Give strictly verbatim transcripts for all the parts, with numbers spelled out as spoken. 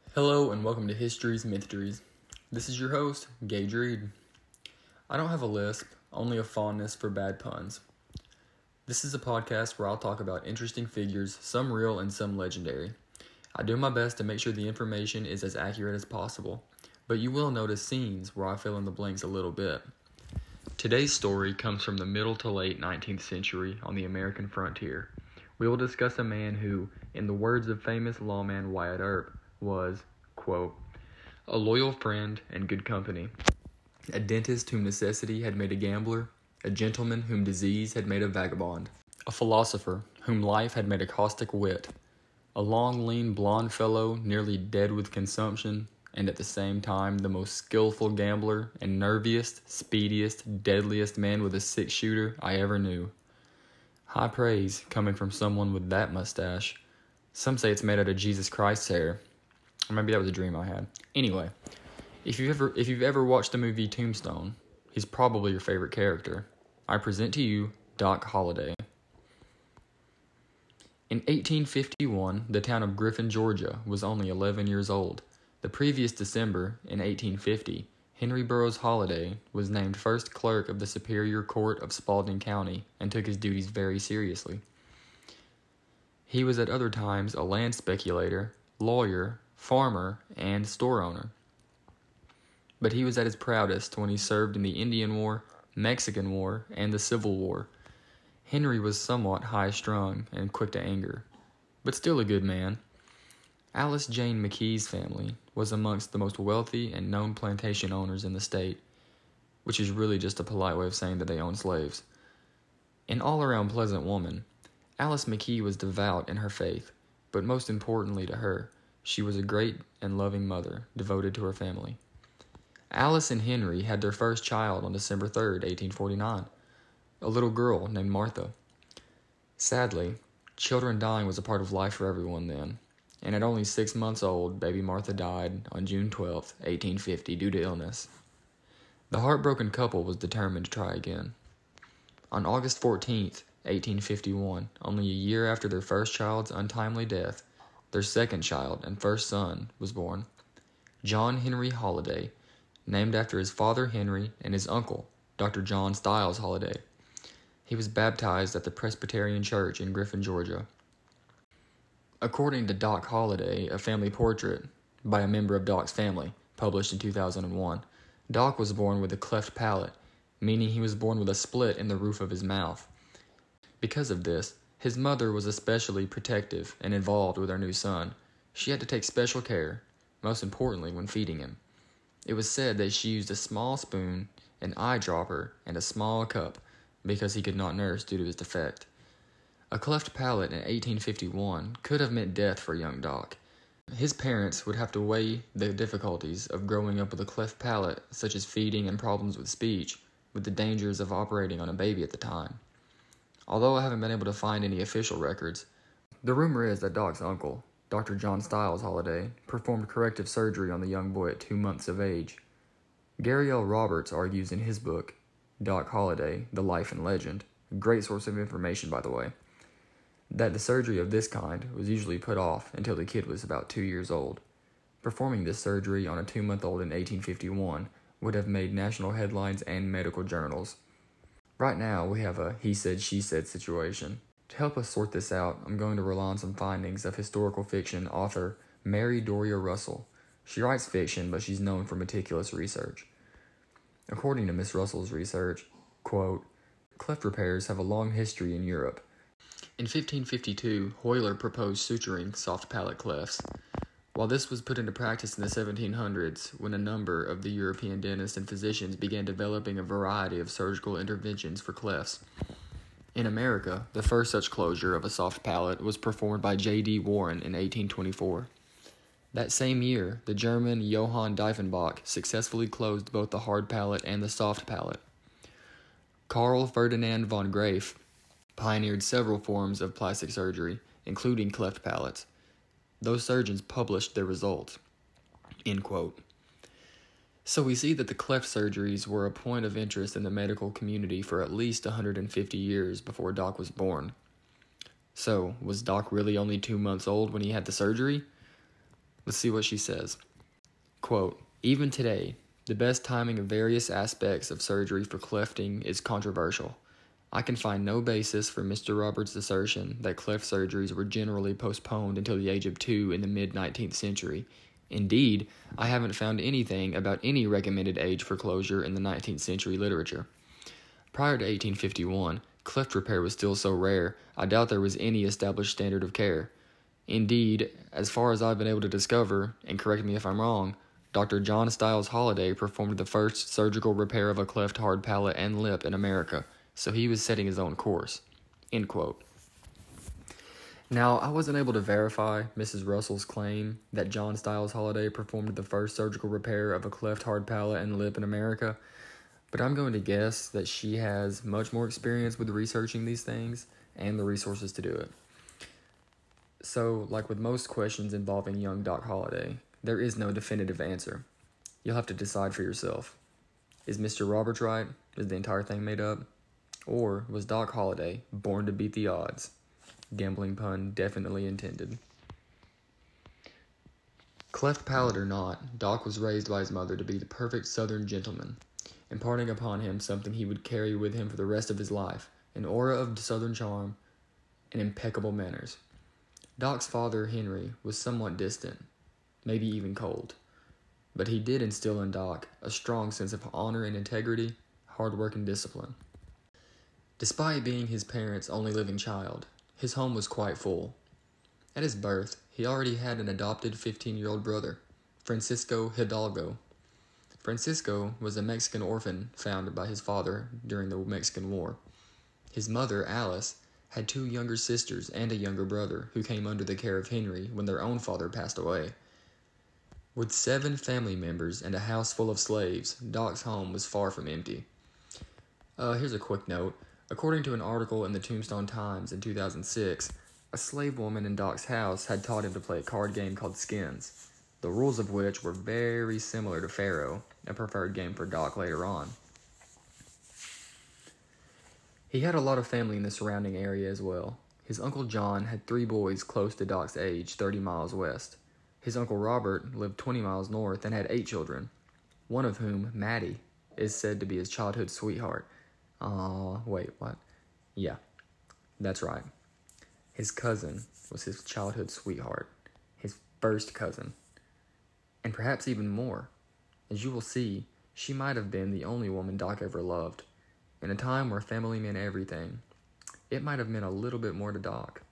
Hello and welcome to History's Mysteries. This is your host, Gage Reed. I don't have a lisp, only a fondness for bad puns. This is a podcast where I'll talk about interesting figures, some real and some legendary. I do my best to make sure the information is as accurate as possible, but you will notice scenes where I fill in the blanks a little bit. Today's story comes from the middle to late nineteenth century on the American frontier. We will discuss a man who, in the words of famous lawman Wyatt Earp, was, quote, a loyal friend and good company, a dentist whom necessity had made a gambler, a gentleman whom disease had made a vagabond, a philosopher whom life had made a caustic wit, a long, lean, blond fellow nearly dead with consumption, and at the same time the most skillful gambler and nerviest, speediest, deadliest man with a six-shooter I ever knew. High praise coming from someone with that mustache. Some say it's made out of Jesus Christ's hair. Or maybe that was a dream I had. Anyway, if you've ever if you've ever watched the movie Tombstone, he's probably your favorite character. I present to you Doc Holliday. In eighteen fifty-one, the town of Griffin, Georgia, was only eleven years old. The previous December, in eighteen fifty, Henry Burroughs Holliday was named first clerk of the Superior Court of Spalding County and took his duties very seriously. He was at other times a land speculator, lawyer, farmer, and store owner. But he was at his proudest when he served in the Indian War, Mexican War, and the Civil War. Henry was somewhat high-strung and quick to anger, but still a good man. Alice Jane McKee's family was amongst the most wealthy and known plantation owners in the state, which is really just a polite way of saying that they owned slaves. An all-around pleasant woman, Alice McKee was devout in her faith, but most importantly to her, she was a great and loving mother, devoted to her family. Alice and Henry had their first child on December third, eighteen forty-nine, a little girl named Martha. Sadly, children dying was a part of life for everyone then, and at only six months old, baby Martha died on June twelfth, eighteen fifty, due to illness. The heartbroken couple was determined to try again. On August fourteenth, eighteen fifty-one, only a year after their first child's untimely death, their second child and first son was born, John Henry Holliday, named after his father Henry and his uncle, Doctor John Stiles Holliday. He was baptized at the Presbyterian Church in Griffin, Georgia. According to Doc Holliday, a family portrait by a member of Doc's family, published in two thousand one, Doc was born with a cleft palate, meaning he was born with a split in the roof of his mouth. Because of this, his mother was especially protective and involved with her new son. She had to take special care, most importantly when feeding him. It was said that she used a small spoon, an eyedropper, and a small cup because he could not nurse due to his defect. A cleft palate in eighteen fifty-one could have meant death for young Doc. His parents would have to weigh the difficulties of growing up with a cleft palate, such as feeding and problems with speech, with the dangers of operating on a baby at the time. Although I haven't been able to find any official records, the rumor is that Doc's uncle, Doctor John Stiles Holliday, performed corrective surgery on the young boy at two months of age. Gary L. Roberts argues in his book, Doc Holliday, The Life and Legend, a great source of information by the way, that the surgery of this kind was usually put off until the kid was about two years old. Performing this surgery on a two-month-old in eighteen fifty-one would have made national headlines and medical journals. Right now, we have a he said, she said situation. To help us sort this out, I'm going to rely on some findings of historical fiction author Mary Doria Russell. She writes fiction, but she's known for meticulous research. According to Miss Russell's research, quote, cleft repairs have a long history in Europe. In fifteen fifty-two, Hoyler proposed suturing soft palate clefts. While this was put into practice in the seventeen hundreds, when a number of the European dentists and physicians began developing a variety of surgical interventions for clefts. In America, the first such closure of a soft palate was performed by J D Warren in eighteen twenty-four. That same year, the German Johann Diefenbach successfully closed both the hard palate and the soft palate. Karl Ferdinand von Graeff pioneered several forms of plastic surgery, including cleft palates. Those surgeons published their results. End quote. So we see that the cleft surgeries were a point of interest in the medical community for at least one hundred fifty years before Doc was born. So, was Doc really only two months old when he had the surgery? Let's see what she says. Quote, even today, the best timing of various aspects of surgery for clefting is controversial. I can find no basis for Mister Roberts' assertion that cleft surgeries were generally postponed until the age of two in the mid-nineteenth century. Indeed, I haven't found anything about any recommended age for closure in the nineteenth century literature. Prior to eighteen fifty-one, cleft repair was still so rare, I doubt there was any established standard of care. Indeed, as far as I've been able to discover, and correct me if I'm wrong, Doctor John Styles Holliday performed the first surgical repair of a cleft hard palate and lip in America, so he was setting his own course. End quote. Now, I wasn't able to verify Missus Russell's claim that John Styles Holliday performed the first surgical repair of a cleft hard palate and lip in America, but I'm going to guess that she has much more experience with researching these things and the resources to do it. So, like with most questions involving young Doc Holliday, there is no definitive answer. You'll have to decide for yourself. Is Mister Roberts right? Is the entire thing made up? Or was Doc Holliday born to beat the odds? Gambling pun definitely intended. Cleft palate or not, Doc was raised by his mother to be the perfect Southern gentleman, imparting upon him something he would carry with him for the rest of his life, an aura of Southern charm and impeccable manners. Doc's father, Henry, was somewhat distant, maybe even cold, but he did instill in Doc a strong sense of honor and integrity, hard work and discipline. Despite being his parents' only living child, his home was quite full. At his birth, he already had an adopted fifteen-year-old brother, Francisco Hidalgo. Francisco was a Mexican orphan founded by his father during the Mexican War. His mother, Alice, had two younger sisters and a younger brother who came under the care of Henry when their own father passed away. With seven family members and a house full of slaves, Doc's home was far from empty. Uh, here's a quick note. According to an article in the Tombstone Times in two thousand six, a slave woman in Doc's house had taught him to play a card game called Skins, the rules of which were very similar to Pharaoh, a preferred game for Doc later on. He had a lot of family in the surrounding area as well. His Uncle John had three boys close to Doc's age, thirty miles west. His Uncle Robert lived twenty miles north and had eight children, one of whom, Maddie, is said to be his childhood sweetheart. Aw, wait, what? Yeah, that's right. His cousin was his childhood sweetheart, his first cousin, and perhaps even more. As you will see, she might have been the only woman Doc ever loved. In a time where family meant everything, it might have meant a little bit more to Doc.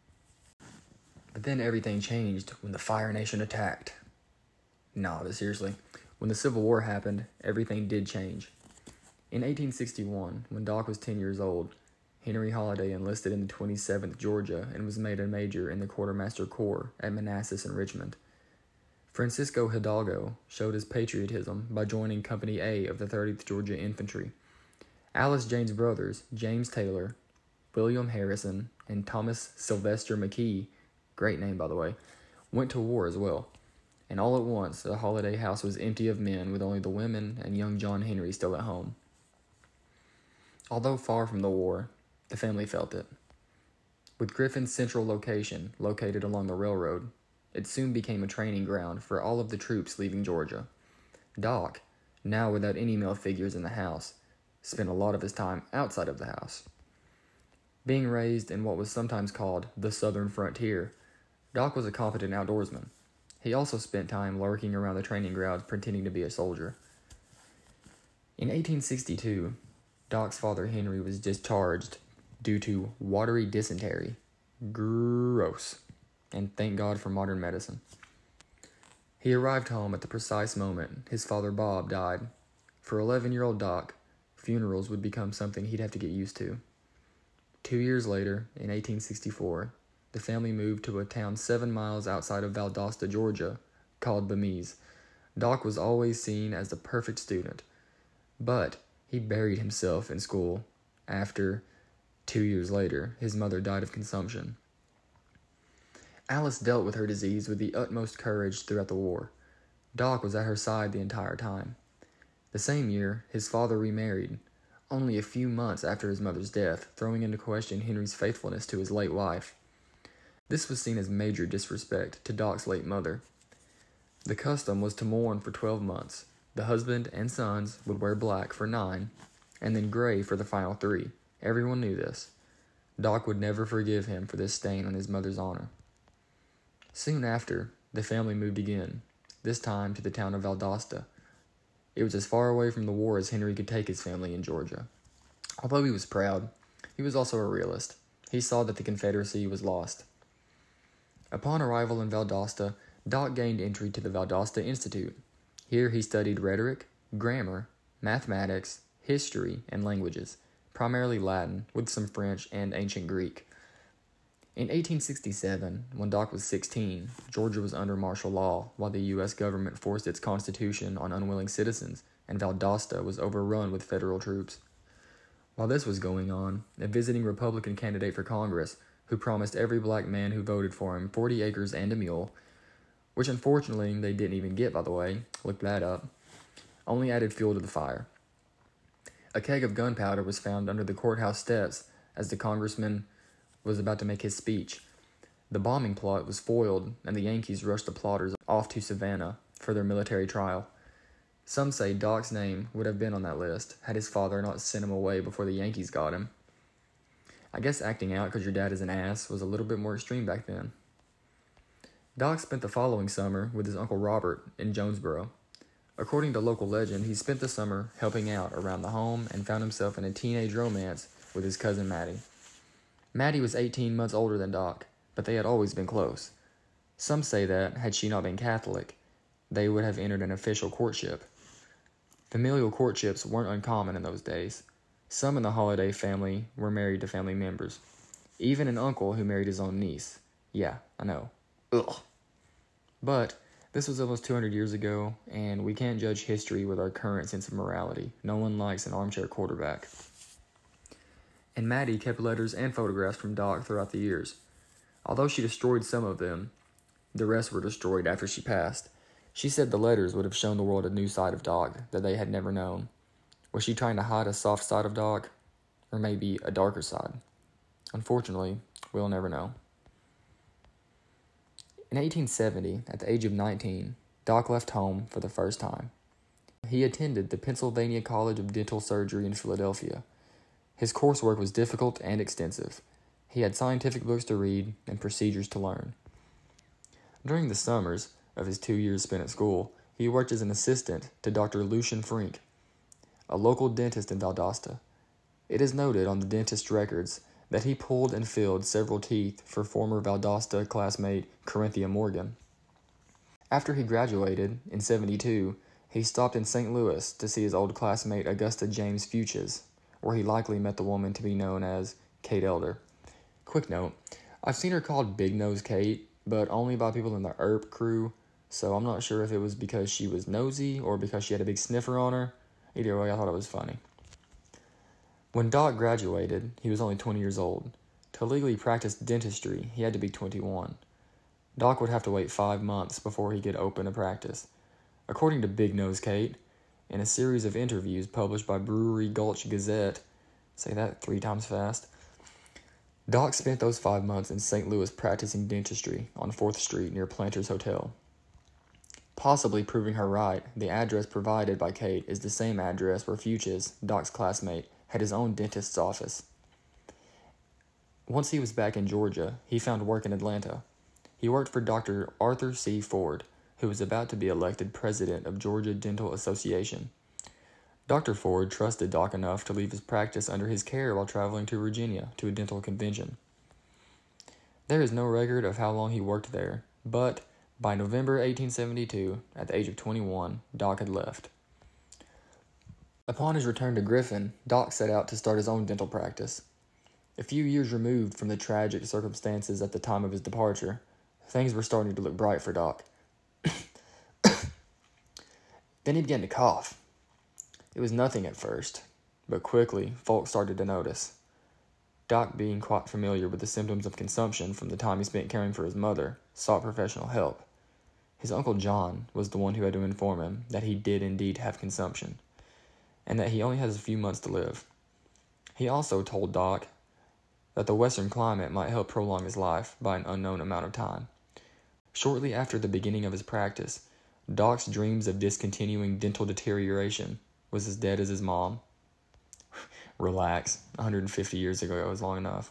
But then everything changed when the Fire Nation attacked. No, but seriously, when the Civil War happened, everything did change. In eighteen sixty-one, when Doc was ten years old, Henry Holliday enlisted in the twenty-seventh Georgia and was made a major in the Quartermaster Corps at Manassas and Richmond. Francisco Hidalgo showed his patriotism by joining Company A of the thirtieth Georgia Infantry. Alice Jane's brothers, James Taylor, William Harrison, and Thomas Sylvester McKee, great name by the way, went to war as well. And all at once, the Holliday house was empty of men with only the women and young John Henry still at home. Although far from the war, the family felt it. With Griffin's central location, located along the railroad, it soon became a training ground for all of the troops leaving Georgia. Doc, now without any male figures in the house, spent a lot of his time outside of the house. Being raised in what was sometimes called the Southern Frontier, Doc was a competent outdoorsman. He also spent time lurking around the training grounds pretending to be a soldier. In eighteen sixty-two, Doc's father Henry was discharged due to watery dysentery. Gross. And thank God for modern medicine. He arrived home at the precise moment his father Bob died. For eleven-year-old Doc, funerals would become something he'd have to get used to. Two years later, in eighteen sixty-four, the family moved to a town seven miles outside of Valdosta, Georgia, called Bemese. Doc was always seen as the perfect student, but he buried himself in school after, two years later, his mother died of consumption. Alice dealt with her disease with the utmost courage throughout the war. Doc was at her side the entire time. The same year, his father remarried, only a few months after his mother's death, throwing into question Henry's faithfulness to his late wife. This was seen as major disrespect to Doc's late mother. The custom was to mourn for twelve months. The husband and sons would wear black for nine, and then gray for the final three. Everyone knew this. Doc would never forgive him for this stain on his mother's honor. Soon after, the family moved again, this time to the town of Valdosta. It was as far away from the war as Henry could take his family in Georgia. Although he was proud, he was also a realist. He saw that the Confederacy was lost. Upon arrival in Valdosta, Doc gained entry to the Valdosta Institute. Here he studied rhetoric, grammar, mathematics, history, and languages, primarily Latin, with some French and ancient Greek. In eighteen sixty-seven, when Doc was sixteen, Georgia was under martial law while the U S government forced its constitution on unwilling citizens, and Valdosta was overrun with federal troops. While this was going on, a visiting Republican candidate for Congress, who promised every black man who voted for him forty acres and a mule, which unfortunately they didn't even get, by the way, look that up, only added fuel to the fire. A keg of gunpowder was found under the courthouse steps as the congressman was about to make his speech. The bombing plot was foiled, and the Yankees rushed the plotters off to Savannah for their military trial. Some say Doc's name would have been on that list had his father not sent him away before the Yankees got him. I guess acting out because your dad is an ass was a little bit more extreme back then. Doc spent the following summer with his Uncle Robert in Jonesboro. According to local legend, he spent the summer helping out around the home and found himself in a teenage romance with his cousin Maddie. Maddie was eighteen months older than Doc, but they had always been close. Some say that, had she not been Catholic, they would have entered an official courtship. Familial courtships weren't uncommon in those days. Some in the Holiday family were married to family members. Even an uncle who married his own niece. Yeah, I know. Ugh. But this was almost two hundred years ago, and we can't judge history with our current sense of morality. No one likes an armchair quarterback. And Maddie kept letters and photographs from Doc throughout the years. Although she destroyed some of them, the rest were destroyed after she passed. She said the letters would have shown the world a new side of Doc that they had never known. Was she trying to hide a soft side of Doc? Or maybe a darker side? Unfortunately, we'll never know. In eighteen seventy, at the age of nineteen, Doc left home for the first time. He attended the Pennsylvania College of Dental Surgery in Philadelphia. His coursework was difficult and extensive. He had scientific books to read and procedures to learn. During the summers of his two years spent at school, he worked as an assistant to Doctor Lucian Frink, a local dentist in Valdosta. It is noted on the dentist's records that he pulled and filled several teeth for former Valdosta classmate Corinthia Morgan. After he graduated in seventy-two, he stopped in Saint Louis to see his old classmate Augusta James Fuches, where he likely met the woman to be known as Kate Elder. Quick note, I've seen her called Big Nose Kate, but only by people in the E R P crew, so I'm not sure if it was because she was nosy or because she had a big sniffer on her. Either way, I thought it was funny. When Doc graduated, he was only twenty years old. To legally practice dentistry, he had to be twenty-one. Doc would have to wait five months before he could open a practice. According to Big Nose Kate, in a series of interviews published by Brewery Gulch Gazette, say that three times fast, Doc spent those five months in Saint Louis practicing dentistry on fourth Street near Planters Hotel. Possibly proving her right, the address provided by Kate is the same address where Fuches, Doc's classmate, had his own dentist's office. Once he was back in Georgia, he found work in Atlanta. He worked for Doctor Arthur C. Ford, who was about to be elected president of Georgia Dental Association. Doctor Ford trusted Doc enough to leave his practice under his care while traveling to Virginia to a dental convention. There is no record of how long he worked there, but by November eighteen seventy-two, at the age of twenty-one, Doc had left. Upon his return to Griffin, Doc set out to start his own dental practice. A few years removed from the tragic circumstances at the time of his departure, things were starting to look bright for Doc. Then he began to cough. It was nothing at first, but quickly folks started to notice. Doc, being quite familiar with the symptoms of consumption from the time he spent caring for his mother, sought professional help. His Uncle John was the one who had to inform him that he did indeed have consumption, and that he only has a few months to live. He also told Doc that the western climate might help prolong his life by an unknown amount of time. Shortly after the beginning of his practice, Doc's dreams of discontinuing dental deterioration was as dead as his mom. Relax, one hundred fifty years ago it was long enough.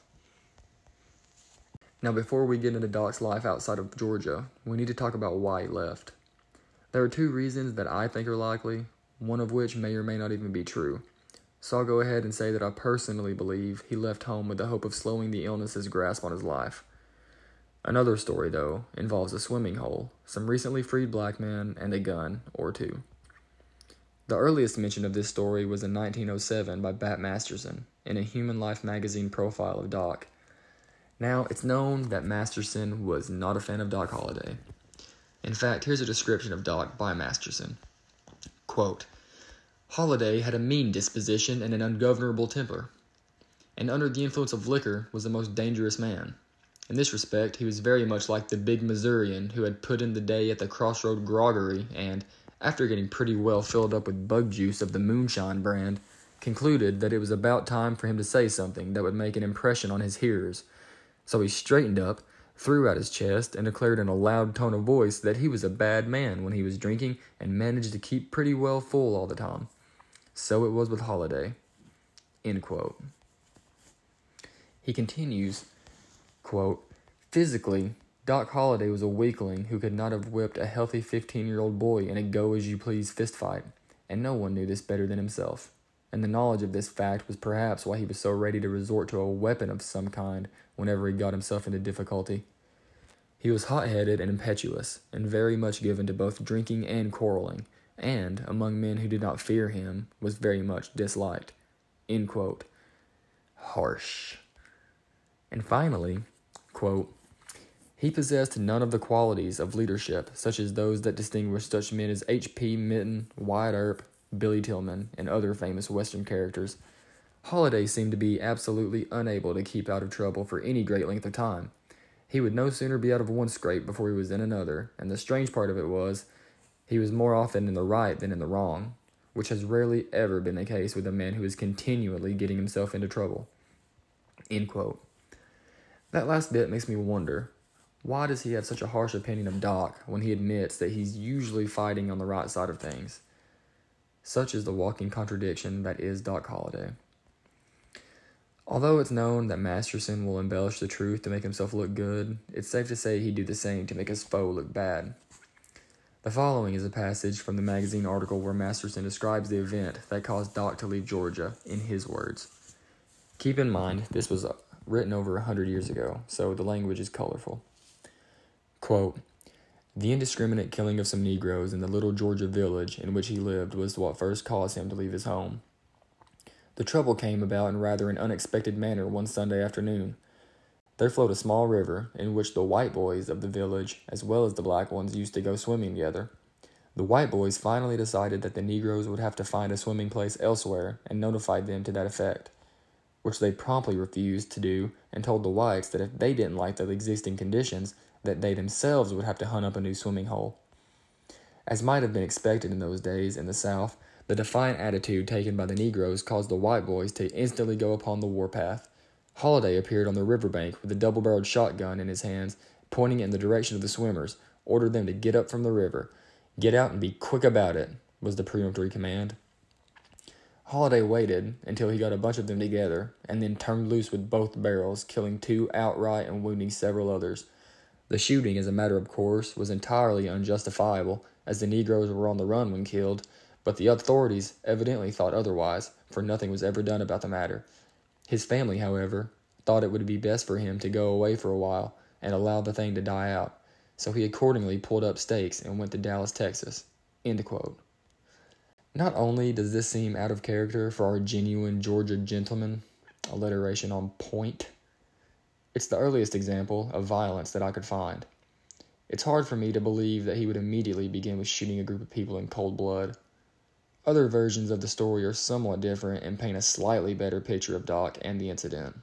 Now before we get into Doc's life outside of Georgia, we need to talk about why he left. There are two reasons that I think are likely, one of which may or may not even be true. So I'll go ahead and say that I personally believe he left home with the hope of slowing the illness's grasp on his life. Another story, though, involves a swimming hole, some recently freed black men, and a gun or two. The earliest mention of this story was in nineteen oh seven by Bat Masterson in a Human Life magazine profile of Doc. Now, it's known that Masterson was not a fan of Doc Holliday. In fact, here's a description of Doc by Masterson. Quote, Holliday had a mean disposition and an ungovernable temper, and under the influence of liquor was the most dangerous man. In this respect, he was very much like the big Missourian who had put in the day at the Crossroad Groggery and, after getting pretty well filled up with bug juice of the moonshine brand, concluded that it was about time for him to say something that would make an impression on his hearers. So he straightened up, threw out his chest, and declared in a loud tone of voice that he was a bad man when he was drinking and managed to keep pretty well full all the time. So it was with Holliday. End quote. He continues, quote, Physically, Doc Holliday was a weakling who could not have whipped a healthy fifteen-year-old boy in a go-as-you-please fistfight, and no one knew this better than himself. And the knowledge of this fact was perhaps why he was so ready to resort to a weapon of some kind whenever he got himself into difficulty. He was hot-headed and impetuous, and very much given to both drinking and quarreling, and, among men who did not fear him, was very much disliked. End quote. Harsh. And finally, quote, He possessed none of the qualities of leadership, such as those that distinguish such men as H P Minton, Wyatt Earp, Billy Tillman, and other famous Western characters. Holliday seemed to be absolutely unable to keep out of trouble for any great length of time. He would no sooner be out of one scrape before he was in another, and the strange part of it was, he was more often in the right than in the wrong, which has rarely ever been the case with a man who is continually getting himself into trouble. End quote. That last bit makes me wonder, why does he have such a harsh opinion of Doc when he admits that he's usually fighting on the right side of things? Such is the walking contradiction that is Doc Holliday. Although it's known that Masterson will embellish the truth to make himself look good, it's safe to say he'd do the same to make his foe look bad. The following is a passage from the magazine article where Masterson describes the event that caused Doc to leave Georgia in his words. Keep in mind, this was written over one hundred years ago, so the language is colorful. Quote, The indiscriminate killing of some Negroes in the little Georgia village in which he lived was what first caused him to leave his home. The trouble came about in rather an unexpected manner one Sunday afternoon. There flowed a small river in which the white boys of the village, as well as the black ones, used to go swimming together. The white boys finally decided that the Negroes would have to find a swimming place elsewhere and notified them to that effect, which they promptly refused to do and told the whites that if they didn't like the existing conditions, that they themselves would have to hunt up a new swimming hole. As might have been expected in those days in the South, the defiant attitude taken by the Negroes caused the white boys to instantly go upon the warpath. Holliday appeared on the riverbank with a double-barreled shotgun in his hands, pointing in the direction of the swimmers, ordered them to get up from the river. Get out and be quick about it, was the peremptory command. Holliday waited until he got a bunch of them together, and then turned loose with both barrels, killing two outright and wounding several others. The shooting, as a matter of course, was entirely unjustifiable, as the Negroes were on the run when killed, but the authorities evidently thought otherwise, for nothing was ever done about the matter. His family, however, thought it would be best for him to go away for a while and allow the thing to die out, so he accordingly pulled up stakes and went to Dallas, Texas. End quote. Not only does this seem out of character for our genuine Georgia gentleman, alliteration on point, it's the earliest example of violence that I could find. It's hard for me to believe that he would immediately begin with shooting a group of people in cold blood. Other versions of the story are somewhat different and paint a slightly better picture of Doc and the incident.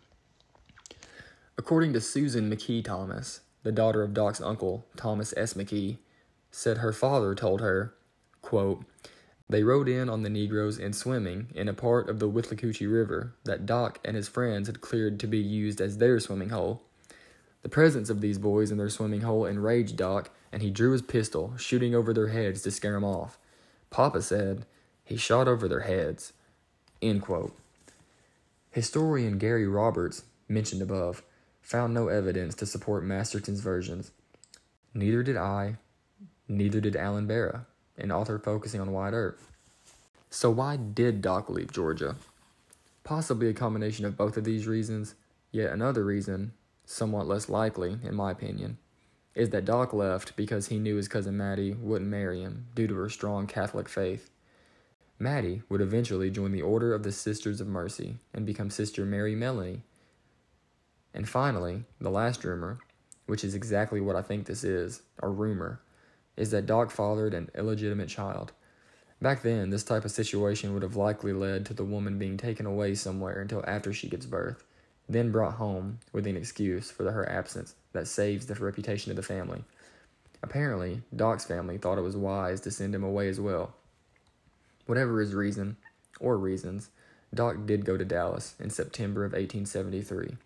According to Susan McKee Thomas, the daughter of Doc's uncle, Thomas S. McKee, said her father told her, quote, They rode in on the Negroes in swimming in a part of the Withlacoochee River that Doc and his friends had cleared to be used as their swimming hole. The presence of these boys in their swimming hole enraged Doc, and he drew his pistol, shooting over their heads to scare them off. Papa said, "He shot over their heads." End quote. Historian Gary Roberts, mentioned above, found no evidence to support Masterton's versions. Neither did I, neither did Alan Barra, an author focusing on Wyatt Earp. So why did Doc leave Georgia? Possibly a combination of both of these reasons, yet another reason, somewhat less likely in my opinion, is that Doc left because he knew his cousin Maddie wouldn't marry him due to her strong Catholic faith. Maddie would eventually join the Order of the Sisters of Mercy and become Sister Mary Melanie. And finally, the last rumor, which is exactly what I think this is, a rumor, is that Doc fathered an illegitimate child. Back then, this type of situation would have likely led to the woman being taken away somewhere until after she gives birth, then brought home with an excuse for her absence that saves the reputation of the family. Apparently, Doc's family thought it was wise to send him away as well. Whatever his reason, or reasons, Doc did go to Dallas in September of eighteen seventy-three.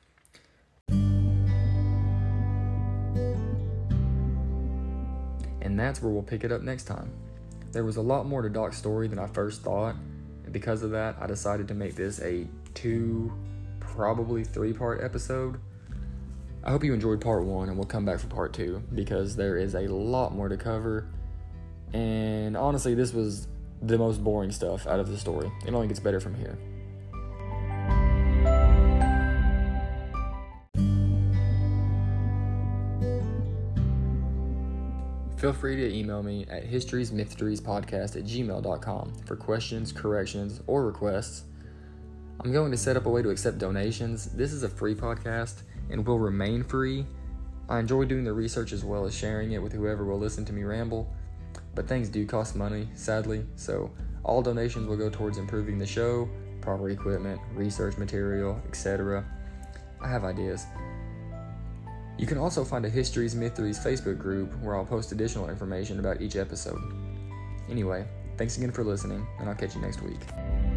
And that's where we'll pick it up next time. There was a lot more to Doc's story than I first thought, and because of that, I decided to make this a two, probably three-part episode. I hope you enjoyed part one, and we'll come back for part two, because there is a lot more to cover, and honestly, this was the most boring stuff out of the story. It only gets better from here. Feel free to email me at historiesmysteriespodcast at gmail dot com for questions, corrections, or requests. I'm going to set up a way to accept donations. This is a free podcast and will remain free. I enjoy doing the research as well as sharing it with whoever will listen to me ramble, but things do cost money, sadly, so all donations will go towards improving the show, proper equipment, research material, et cetera. I have ideas. You can also find a Histories Mysteries Facebook group where I'll post additional information about each episode. Anyway, thanks again for listening, and I'll catch you next week.